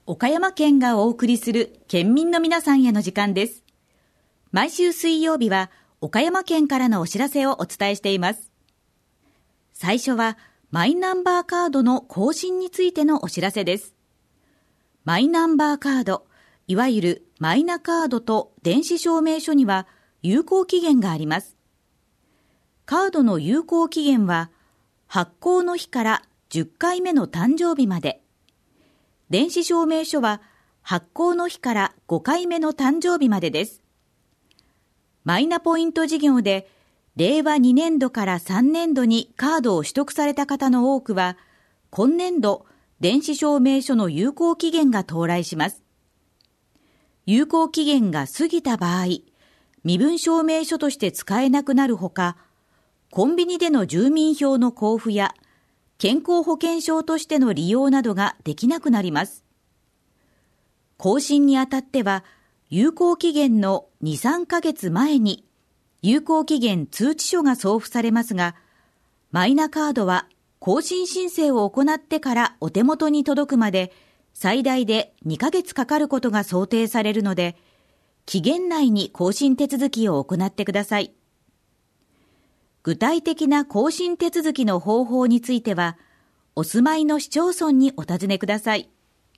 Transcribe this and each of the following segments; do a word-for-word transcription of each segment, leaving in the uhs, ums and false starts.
岡山県がお送りする県民の皆さんへの時間です。毎週水曜日は岡山県からのお知らせをお伝えしています。最初はマイナンバーカードの更新についてのお知らせです。マイナンバーカード、いわゆるマイナカードと電子証明書には有効期限があります。カードの有効期限は発行の日からじゅっかいめの誕生日まで、電子証明書は発行の日からごかいめの誕生日までです。マイナポイント事業でれいわにねんどからさんねんどにカードを取得された方の多くは、今年度電子証明書の有効期限が到来します。有効期限が過ぎた場合、身分証明書として使えなくなるほか、コンビニでの住民票の交付や健康保険証としての利用などができなくなります。更新にあたっては、有効期限のに、さんかげつまえに有効期限通知書が送付されますが、マイナカードは更新申請を行ってからお手元に届くまで最大でにかげつかかることが想定されるので、期限内に更新手続きを行ってください。具体的な更新手続きの方法については、お住まいの市町村にお尋ねください。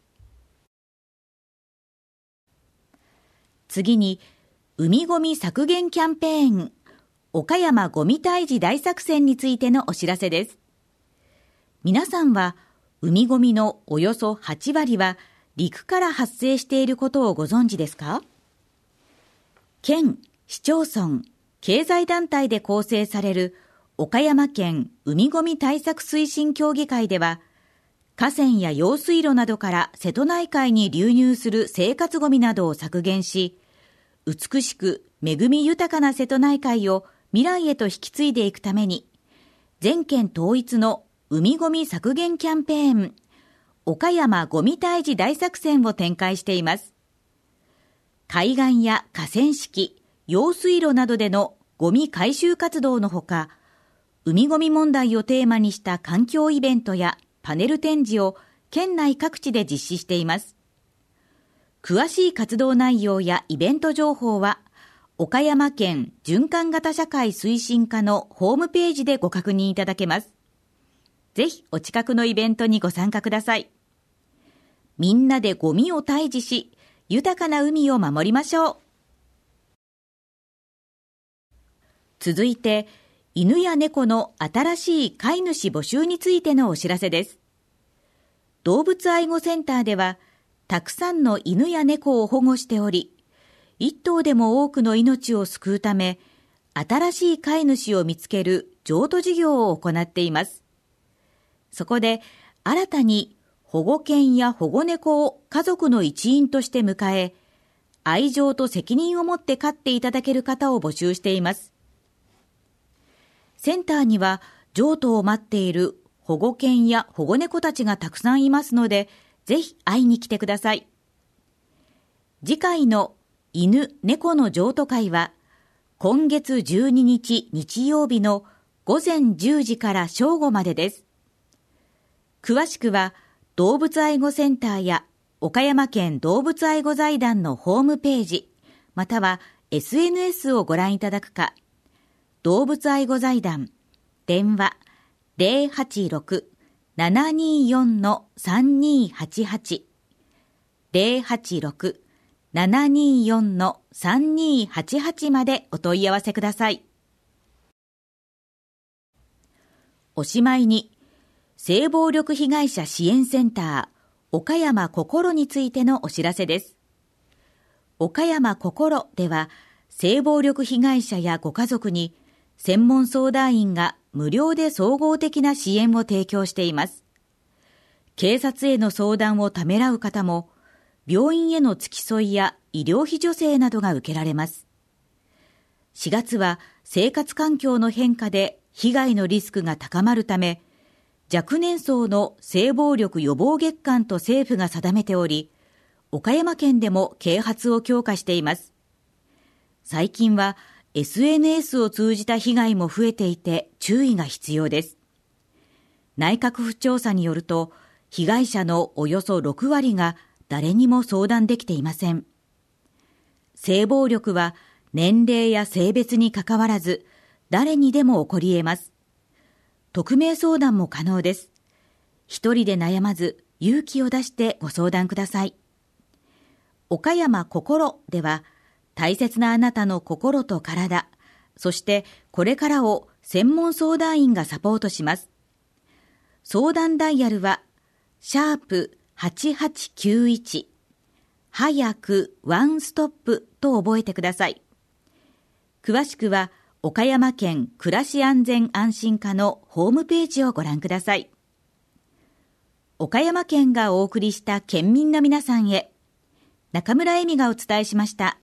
次に、海ごみ削減キャンペーン、岡山ごみ退治大作戦についてのお知らせです。皆さんは、海ごみのおよそはちわりは陸から発生していることをご存知ですか？県、市町村、経済団体で構成される岡山県海ごみ対策推進協議会では、河川や用水路などから瀬戸内海に流入する生活ごみなどを削減し、美しく恵み豊かな瀬戸内海を未来へと引き継いでいくために、全県統一の海ごみ削減キャンペーン、岡山ごみ退治大作戦を展開しています。海岸や河川敷、用水路などでのゴミ回収活動のほか、海ごみ問題をテーマにした環境イベントやパネル展示を県内各地で実施しています。詳しい活動内容やイベント情報は、岡山県循環型社会推進課のホームページでご確認いただけます。ぜひお近くのイベントにご参加ください。みんなでゴミを退治し、豊かな海を守りましょう。続いて、犬や猫の新しい飼い主募集についてのお知らせです。動物愛護センターでは、たくさんの犬や猫を保護しており、一頭でも多くの命を救うため、新しい飼い主を見つける譲渡事業を行っています。そこで、新たに保護犬や保護猫を家族の一員として迎え、愛情と責任を持って飼っていただける方を募集しています。センターには譲渡を待っている保護犬や保護猫たちがたくさんいますので、ぜひ会いに来てください。次回の犬・猫の譲渡会は、今月じゅうににち日曜日のごぜんじゅうじから正午までです。詳しくは、動物愛護センターや岡山県動物愛護財団のホームページ、または エスエヌエス をご覧いただくか、動物愛護財団、電話 ゼロはちろく ななによん さんにはちはち ゼロはちろく ななによん さんにはちはちまでお問い合わせください。おしまいに、性暴力被害者支援センター岡山こころについてのお知らせです。岡山こころでは、性暴力被害者やご家族に専門相談員が無料で総合的な支援を提供しています。警察への相談をためらう方も、病院への付き添いや医療費助成などが受けられます。しがつは生活環境の変化で被害のリスクが高まるため、若年層の性暴力予防月間と政府が定めており、岡山県でも啓発を強化しています。最近は エスエヌエス を通じた被害も増えていて注意が必要です。内閣府調査によると、被害者のおよそろくわりが誰にも相談できていません。性暴力は年齢や性別にかかわらず誰にでも起こり得ます。匿名相談も可能です。一人で悩まず勇気を出してご相談ください。岡山こころでは大切なあなたの心と体、そしてこれからを専門相談員がサポートします。相談ダイヤルはシャープはちはちきゅういち早くワンストップと覚えてください。詳しくは岡山県暮らし安全安心課のホームページをご覧ください。岡山県がお送りした県民の皆さんへ、中村恵美がお伝えしました。